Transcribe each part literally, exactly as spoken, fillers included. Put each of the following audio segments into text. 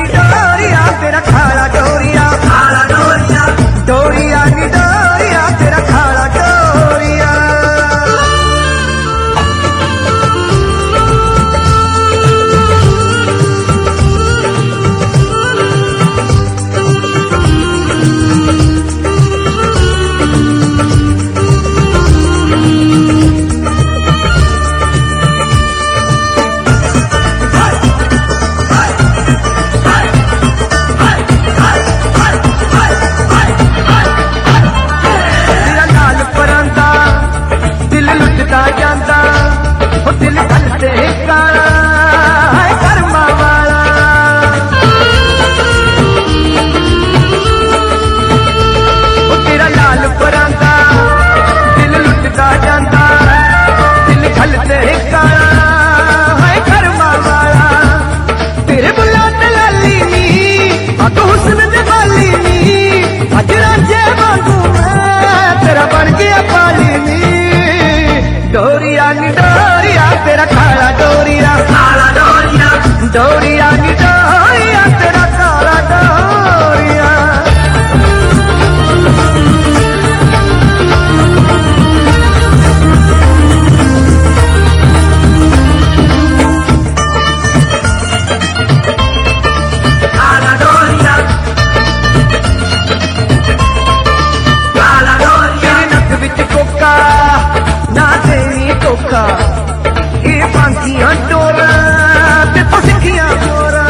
डोरिया तेरा खाला डोरिया, खाला डोरिया, डोरिया नी डोरिया तेरा खाला डोरिया। डोरिया नी डोरिया तेरा खाला डोरिया, खाला डोरिया, डोरिया नी डोरिया तेरा खाला डोरिया। खाला डोरिया, खाला डोरिया, नक विच कोका ना तेरी कोका, ये फांसियां डोरा ते तो सिक्खियां डोरा।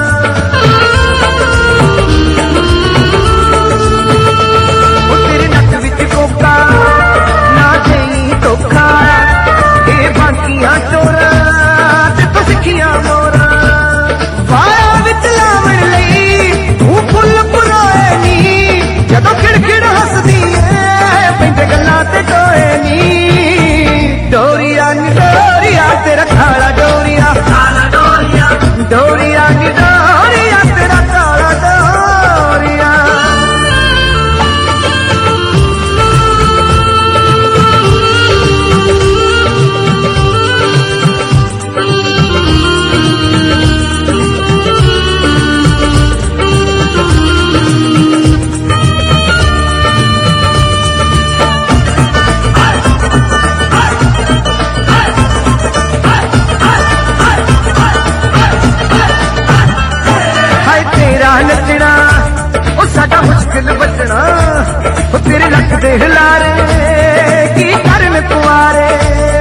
तेरे नक विच कोका ना तेरी कोका, ये फांसियां डोरा ते तो सिक्खियां डोरा। वाया विच लावण लई तू फुल पुराए नी, जदों खिड़खिड़ हसदी ऐ पैंदे गल्लां ते टोए नी। डोरिया नी डोरिया तेरा खाला डोरिया, खाला डोरिया, डोरिया नी डोरिया तेरा खाला डोरिया। नचना ओ साडा मुश्किल बचना, तेरे लक दे हिलारे की करन कुआरे।